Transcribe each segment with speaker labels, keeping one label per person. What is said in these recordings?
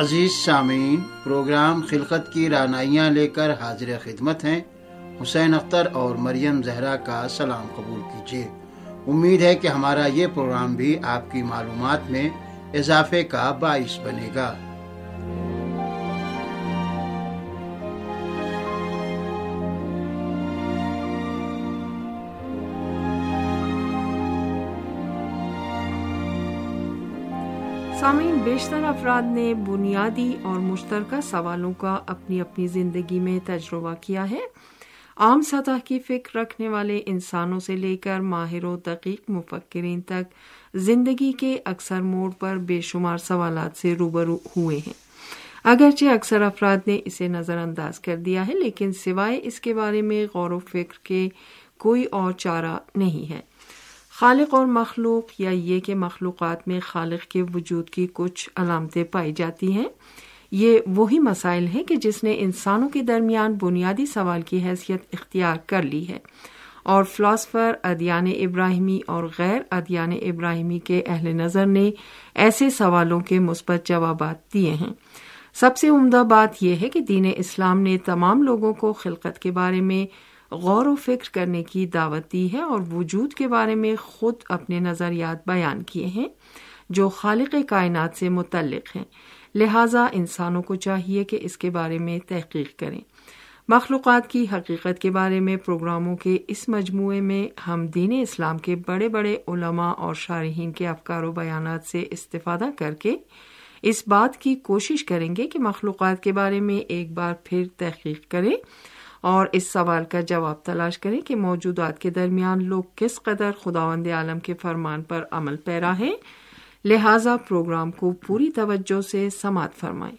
Speaker 1: عزیز سامعین، پروگرام خلقت کی رعنائیاں لے کر حاضر خدمت ہیں۔ حسین اختر اور مریم زہرا کا سلام قبول کیجیے۔ امید ہے کہ ہمارا یہ پروگرام بھی آپ کی معلومات میں اضافے کا باعث بنے گا۔
Speaker 2: سامعین، بیشتر افراد نے بنیادی اور مشترکہ سوالوں کا اپنی اپنی زندگی میں تجربہ کیا ہے۔ عام سطح کی فکر رکھنے والے انسانوں سے لے کر ماہر و دقیق مفکرین تک زندگی کے اکثر موڑ پر بے شمار سوالات سے روبرو ہوئے ہیں۔ اگرچہ اکثر افراد نے اسے نظر انداز کر دیا ہے، لیکن سوائے اس کے بارے میں غور و فکر کے کوئی اور چارہ نہیں ہے۔ خالق اور مخلوق، یا یہ کہ مخلوقات میں خالق کے وجود کی کچھ علامتیں پائی جاتی ہیں، یہ وہی مسائل ہیں کہ جس نے انسانوں کے درمیان بنیادی سوال کی حیثیت اختیار کر لی ہے، اور فلاسفر، ادیان ابراہیمی اور غیر ادیان ابراہیمی کے اہل نظر نے ایسے سوالوں کے مثبت جوابات دیے ہیں۔ سب سے عمدہ بات یہ ہے کہ دین اسلام نے تمام لوگوں کو خلقت کے بارے میں غور و فکر کرنے کی دعوت دی ہے، اور وجود کے بارے میں خود اپنے نظریات بیان کیے ہیں جو خالق کائنات سے متعلق ہیں۔ لہٰذا انسانوں کو چاہیے کہ اس کے بارے میں تحقیق کریں۔ مخلوقات کی حقیقت کے بارے میں پروگراموں کے اس مجموعے میں ہم دین اسلام کے بڑے بڑے علماء اور شارحین کے افکار و بیانات سے استفادہ کر کے اس بات کی کوشش کریں گے کہ مخلوقات کے بارے میں ایک بار پھر تحقیق کریں اور اس سوال کا جواب تلاش کریں کہ موجودات کے درمیان لوگ کس قدر خداوند عالم کے فرمان پر عمل پیرا ہیں۔ لہٰذا پروگرام کو پوری توجہ سے سماعت فرمائیں۔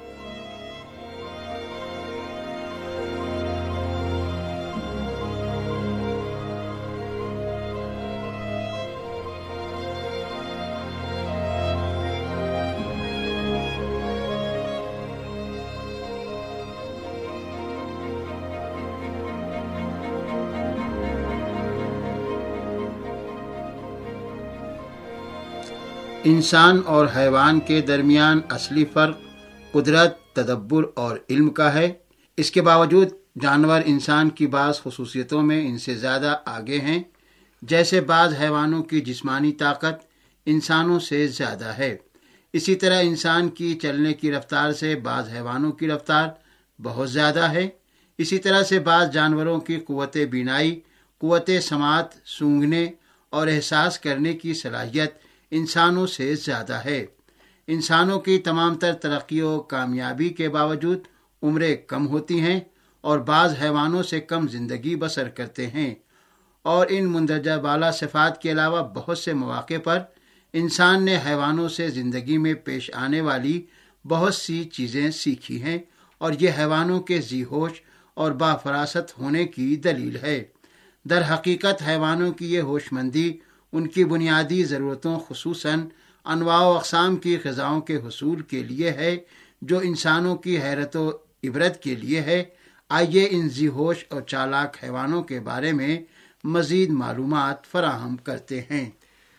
Speaker 1: انسان اور حیوان کے درمیان اصلی فرق قدرت، تدبر اور علم کا ہے۔ اس کے باوجود جانور انسان کی بعض خصوصیتوں میں ان سے زیادہ آگے ہیں، جیسے بعض حیوانوں کی جسمانی طاقت انسانوں سے زیادہ ہے۔ اسی طرح انسان کی چلنے کی رفتار سے بعض حیوانوں کی رفتار بہت زیادہ ہے۔ اسی طرح سے بعض جانوروں کی قوت بینائی، قوت سماعت، سونگھنے اور احساس کرنے کی صلاحیت انسانوں سے زیادہ ہے۔ انسانوں کی تمام تر ترقی و کامیابی کے باوجود عمریں کم ہوتی ہیں اور بعض حیوانوں سے کم زندگی بسر کرتے ہیں، اور ان مندرجہ بالا صفات کے علاوہ بہت سے مواقع پر انسان نے حیوانوں سے زندگی میں پیش آنے والی بہت سی چیزیں سیکھی ہیں، اور یہ حیوانوں کے ذی ہوش اور بافراست ہونے کی دلیل ہے۔ در حقیقت حیوانوں کی یہ ہوش مندی ان کی بنیادی ضرورتوں، خصوصاً انواع و اقسام کی غذاؤں کے حصول کے لیے ہے، جو انسانوں کی حیرت و عبرت کے لیے ہے۔ آئیے ان ذی ہوش اور چالاک حیوانوں کے بارے میں مزید معلومات فراہم کرتے ہیں۔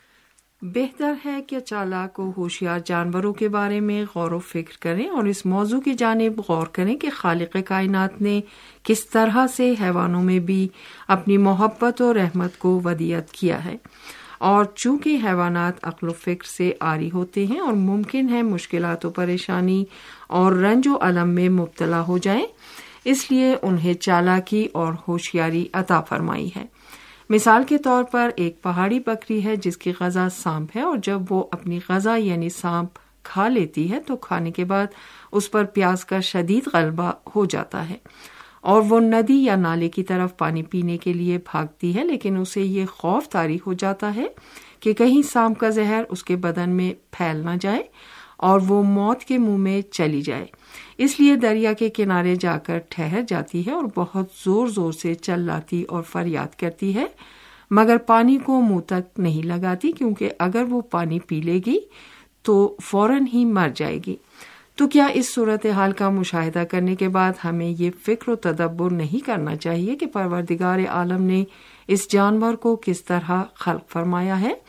Speaker 2: بہتر ہے کہ چالاک و ہوشیار جانوروں کے بارے میں غور و فکر کریں اور اس موضوع کی جانب غور کریں کہ خالق کائنات نے کس طرح سے حیوانوں میں بھی اپنی محبت و رحمت کو ودیعت کیا ہے، اور چونکہ حیوانات عقل و فکر سے عاری ہوتے ہیں اور ممکن ہے مشکلات و پریشانی اور رنج و الم میں مبتلا ہو جائیں، اس لیے انہیں چالاکی اور ہوشیاری عطا فرمائی ہے۔ مثال کے طور پر ایک پہاڑی بکری ہے جس کی غذا سانپ ہے، اور جب وہ اپنی غذا یعنی سانپ کھا لیتی ہے تو کھانے کے بعد اس پر پیاس کا شدید غلبہ ہو جاتا ہے، اور وہ ندی یا نالے کی طرف پانی پینے کے لیے بھاگتی ہے، لیکن اسے یہ خوف طاری ہو جاتا ہے کہ کہیں سانپ کا زہر اس کے بدن میں پھیل نہ جائے اور وہ موت کے منہ میں چلی جائے۔ اس لیے دریا کے کنارے جا کر ٹھہر جاتی ہے اور بہت زور زور سے چلاتی اور فریاد کرتی ہے، مگر پانی کو منہ تک نہیں لگاتی، کیونکہ اگر وہ پانی پی لے گی تو فوراً ہی مر جائے گی۔ تو کیا اس صورتحال کا مشاہدہ کرنے کے بعد ہمیں یہ فکر و تدبر نہیں کرنا چاہیے کہ پروردگار عالم نے اس جانور کو کس طرح خلق فرمایا ہے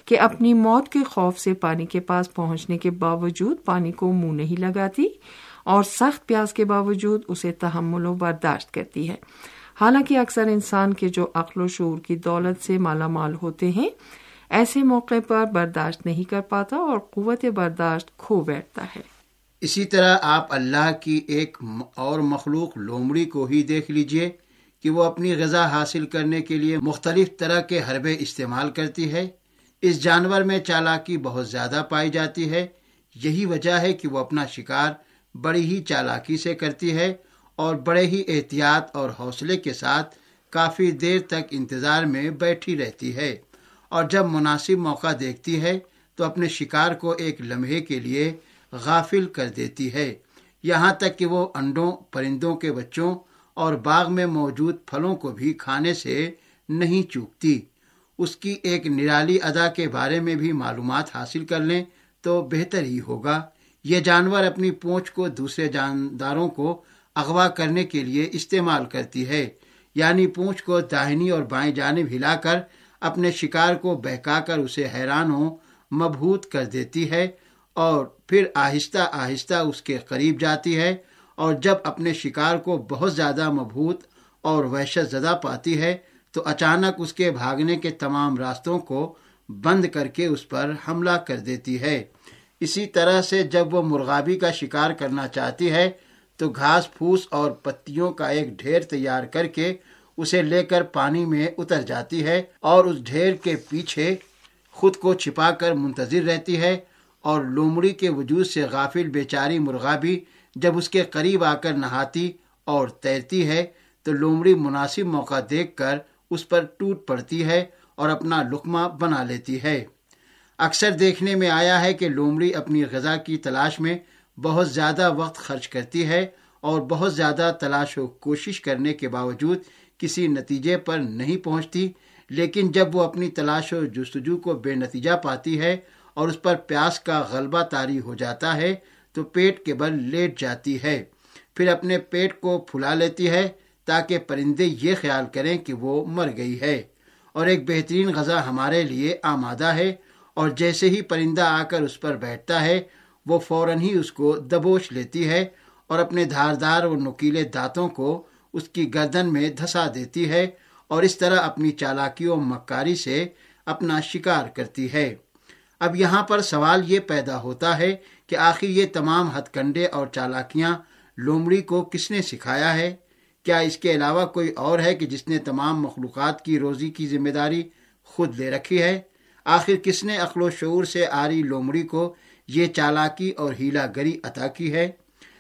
Speaker 2: کہ اپنی موت کے خوف سے پانی کے پاس پہنچنے کے باوجود پانی کو منہ نہیں لگاتی اور سخت پیاس کے باوجود اسے تحمل و برداشت کرتی ہے۔ حالانکہ اکثر انسان کے جو عقل و شعور کی دولت سے مالا مال ہوتے ہیں، ایسے موقع پر برداشت نہیں کر پاتا اور قوت برداشت کھو بیٹھتا ہے۔
Speaker 1: اسی طرح آپ اللہ کی ایک اور مخلوق لومڑی کو ہی دیکھ لیجئے کہ وہ اپنی غذا حاصل کرنے کے لیے مختلف طرح کے حربے استعمال کرتی ہے۔ اس جانور میں چالاکی بہت زیادہ پائی جاتی ہے۔ یہی وجہ ہے کہ وہ اپنا شکار بڑی ہی چالاکی سے کرتی ہے اور بڑے ہی احتیاط اور حوصلے کے ساتھ کافی دیر تک انتظار میں بیٹھی رہتی ہے، اور جب مناسب موقع دیکھتی ہے تو اپنے شکار کو ایک لمحے کے لیے غافل کر دیتی ہے، یہاں تک کہ وہ انڈوں، پرندوں کے بچوں اور باغ میں موجود پھلوں کو بھی کھانے سے نہیں چوکتی۔ اس کی ایک نرالی ادا کے بارے میں بھی معلومات حاصل کر لیں تو بہتر ہی ہوگا۔ یہ جانور اپنی پونچھ کو دوسرے جانداروں کو اغوا کرنے کے لیے استعمال کرتی ہے، یعنی پونچھ کو داہنی اور بائیں جانب ہلا کر اپنے شکار کو بہکا کر اسے حیران و مبہوت کر دیتی ہے، اور پھر آہستہ آہستہ اس کے قریب جاتی ہے، اور جب اپنے شکار کو بہت زیادہ مبہوت اور وحشت زدہ پاتی ہے تو اچانک اس کے بھاگنے کے تمام راستوں کو بند کر کے اس پر حملہ کر دیتی ہے۔ اسی طرح سے جب وہ مرغابی کا شکار کرنا چاہتی ہے تو گھاس پھوس اور پتیوں کا ایک ڈھیر تیار کر کے اسے لے کر پانی میں اتر جاتی ہے، اور اس ڈھیر کے پیچھے خود کو چھپا کر منتظر رہتی ہے، اور لومڑی کے وجود سے غافل بیچاری مرغابی جب اس کے قریب آ کر نہاتی اور تیرتی ہے تو لومڑی مناسب موقع دیکھ کر اس پر ٹوٹ پڑتی ہے اور اپنا لقمہ بنا لیتی ہے۔ اکثر دیکھنے میں آیا ہے کہ لومڑی اپنی غذا کی تلاش میں بہت زیادہ وقت خرچ کرتی ہے اور بہت زیادہ تلاش و کوشش کرنے کے باوجود کسی نتیجے پر نہیں پہنچتی، لیکن جب وہ اپنی تلاش و جستجو کو بے نتیجہ پاتی ہے اور اس پر پیاس کا غلبہ طاری ہو جاتا ہے تو پیٹ کے بل لیٹ جاتی ہے، پھر اپنے پیٹ کو پھلا لیتی ہے تاکہ پرندے یہ خیال کریں کہ وہ مر گئی ہے اور ایک بہترین غذا ہمارے لیے آمادہ ہے، اور جیسے ہی پرندہ آ کر اس پر بیٹھتا ہے وہ فوراً ہی اس کو دبوچ لیتی ہے اور اپنے دھاردار اور نکیلے دانتوں کو اس کی گردن میں دھسا دیتی ہے، اور اس طرح اپنی چالاکی و مکاری سے اپنا شکار کرتی ہے۔ اب یہاں پر سوال یہ پیدا ہوتا ہے کہ آخر یہ تمام ہتھ کنڈے اور چالاکیاں لومڑی کو کس نے سکھایا ہے؟ کیا اس کے علاوہ کوئی اور ہے کہ جس نے تمام مخلوقات کی روزی کی ذمہ داری خود لے رکھی ہے؟ آخر کس نے عقل و شعور سے آری لومڑی کو یہ چالاکی اور ہیلا گری عطا کی ہے؟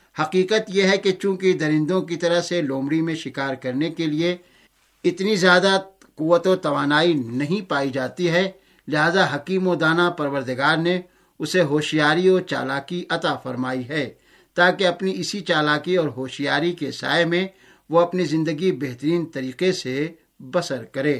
Speaker 1: حقیقت یہ ہے کہ چونکہ درندوں کی طرح سے لومڑی میں شکار کرنے کے لیے اتنی زیادہ قوت و توانائی نہیں پائی جاتی ہے، لہذا حکیم و دانا پروردگار نے اسے ہوشیاری و چالاکی عطا فرمائی ہے تاکہ اپنی اسی چالاکی اور ہوشیاری کے سائے میں وہ اپنی زندگی بہترین طریقے سے بسر کرے۔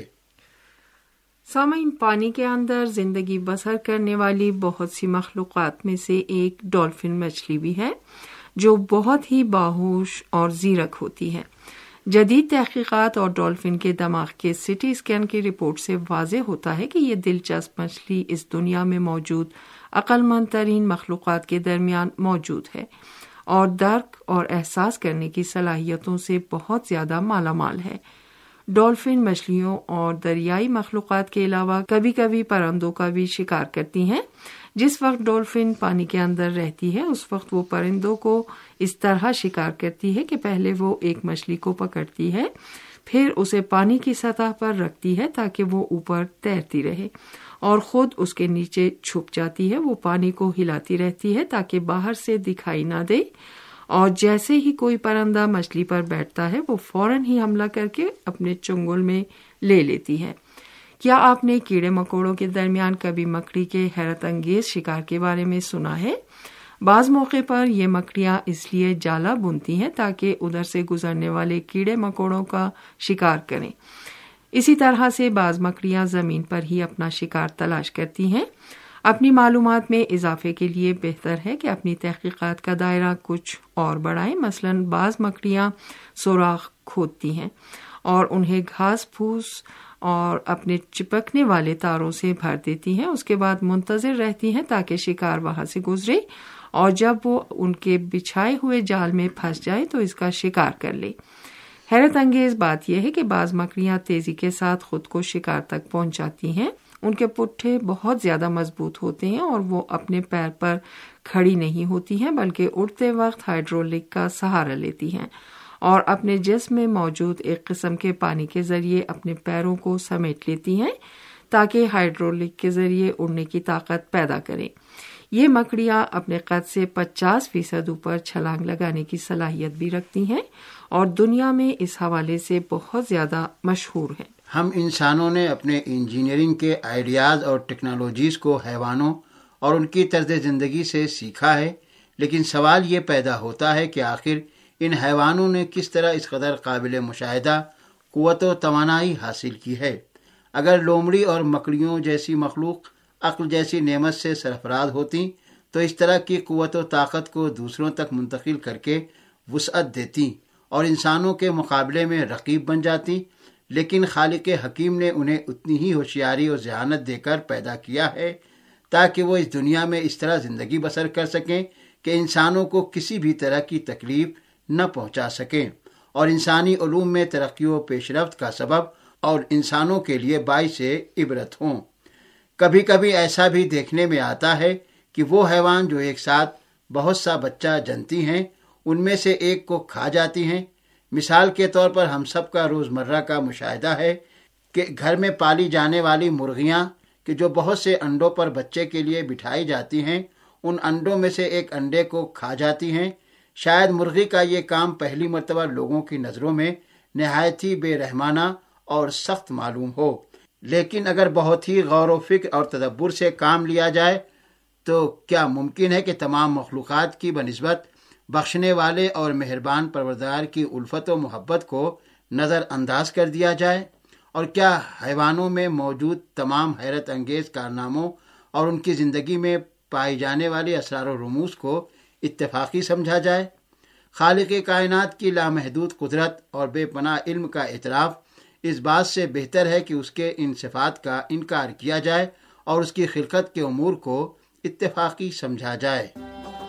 Speaker 2: سامعین، پانی کے اندر زندگی بسر کرنے والی بہت سی مخلوقات میں سے ایک ڈولفن مچھلی بھی ہے جو بہت ہی باہوش اور زیرک ہوتی ہے۔ جدید تحقیقات اور ڈولفن کے دماغ کے سٹی اسکین کی رپورٹ سے واضح ہوتا ہے کہ یہ دلچسپ مچھلی اس دنیا میں موجود عقل مند ترین مخلوقات کے درمیان موجود ہے اور درک اور احساس کرنے کی صلاحیتوں سے بہت زیادہ مالا مال ہے۔ ڈولفن مچھلیوں اور دریائی مخلوقات کے علاوہ کبھی کبھی پرندوں کا بھی شکار کرتی ہیں۔ جس وقت ڈولفن پانی کے اندر رہتی ہے اس وقت وہ پرندوں کو اس طرح شکار کرتی ہے کہ پہلے وہ ایک مچھلی کو پکڑتی ہے، پھر اسے پانی کی سطح پر رکھتی ہے تاکہ وہ اوپر تیرتی رہے، اور خود اس کے نیچے چھپ جاتی ہے۔ وہ پانی کو ہلاتی رہتی ہے تاکہ باہر سے دکھائی نہ دے، اور جیسے ہی کوئی پرندہ مچھلی پر بیٹھتا ہے وہ فوراً ہی حملہ کر کے اپنے چنگل میں لے لیتی ہے۔ کیا آپ نے کیڑے مکوڑوں کے درمیان کبھی مکڑی کے حیرت انگیز شکار کے بارے میں سنا ہے؟ بعض موقع پر یہ مکڑیاں اس لیے جالا بنتی ہیں تاکہ ادھر سے گزرنے والے کیڑے مکوڑوں کا شکار کریں۔ اسی طرح سے بعض مکڑیاں زمین پر ہی اپنا شکار تلاش کرتی ہیں۔ اپنی معلومات میں اضافے کے لیے بہتر ہے کہ اپنی تحقیقات کا دائرہ کچھ اور بڑھائیں۔ مثلاً بعض مکڑیاں سوراخ کھودتی ہیں اور انہیں گھاس پھوس اور اپنے چپکنے والے تاروں سے بھر دیتی ہیں. اس کے بعد منتظر رہتی ہیں تاکہ شکار وہاں سے گزرے اور جب وہ ان کے بچھائے ہوئے جال میں پھنس جائے تو اس کا شکار کر لے. حیرت انگیز بات یہ ہے کہ بعض مکڑیاں تیزی کے ساتھ خود کو شکار تک پہنچاتی ہیں. ان کے پٹھے بہت زیادہ مضبوط ہوتے ہیں اور وہ اپنے پیر پر کھڑی نہیں ہوتی ہیں بلکہ اڑتے وقت ہائیڈرولک کا سہارا لیتی ہیں اور اپنے جسم میں موجود ایک قسم کے پانی کے ذریعے اپنے پیروں کو سمیٹ لیتی ہیں تاکہ ہائیڈرولک کے ذریعے اڑنے کی طاقت پیدا کریں. یہ مکڑیاں اپنے قد سے 50% اوپر چھلانگ لگانے کی صلاحیت بھی رکھتی ہیں اور دنیا میں اس حوالے سے بہت زیادہ مشہور ہیں.
Speaker 1: ہم انسانوں نے اپنے انجینئرنگ کے آئیڈیاز اور ٹیکنالوجیز کو حیوانوں اور ان کی طرز زندگی سے سیکھا ہے، لیکن سوال یہ پیدا ہوتا ہے کہ آخر ان حیوانوں نے کس طرح اس قدر قابل مشاہدہ قوت و توانائی حاصل کی ہے. اگر لومڑی اور مکڑیوں جیسی مخلوق عقل جیسی نعمت سے سرفراز ہوتی تو اس طرح کی قوت و طاقت کو دوسروں تک منتقل کر کے وسعت دیتی اور انسانوں کے مقابلے میں رقیب بن جاتی، لیکن خالق حکیم نے انہیں اتنی ہی ہوشیاری اور ذہانت دے کر پیدا کیا ہے تاکہ وہ اس دنیا میں اس طرح زندگی بسر کر سکیں کہ انسانوں کو کسی بھی طرح کی تکلیف نہ پہنچا سکیں اور انسانی علوم میں ترقی و پیش رفت کا سبب اور انسانوں کے لیے باعث عبرت ہوں. کبھی کبھی ایسا بھی دیکھنے میں آتا ہے کہ وہ حیوان جو ایک ساتھ بہت سا بچہ جنتی ہیں ان میں سے ایک کو کھا جاتی ہیں. مثال کے طور پر ہم سب کا روزمرہ کا مشاہدہ ہے کہ گھر میں پالی جانے والی مرغیاں کہ جو بہت سے انڈوں پر بچے کے لیے بٹھائی جاتی ہیں ان انڈوں میں سے ایک انڈے کو کھا جاتی ہیں. شاید مرغی کا یہ کام پہلی مرتبہ لوگوں کی نظروں میں نہایت ہی بے رحمانہ اور سخت معلوم ہو، لیکن اگر بہت ہی غور و فکر اور تدبر سے کام لیا جائے تو کیا ممکن ہے کہ تمام مخلوقات کی بنسبت بخشنے والے اور مہربان پروردگار کی الفت و محبت کو نظر انداز کر دیا جائے؟ اور کیا حیوانوں میں موجود تمام حیرت انگیز کارناموں اور ان کی زندگی میں پائی جانے والی اسرار و رموز کو اتفاقی سمجھا جائے؟ خالق کائنات کی لامحدود قدرت اور بے پناہ علم کا اعتراف اس بات سے بہتر ہے کہ اس کے ان صفات کا انکار کیا جائے اور اس کی خلقت کے امور کو اتفاقی سمجھا جائے.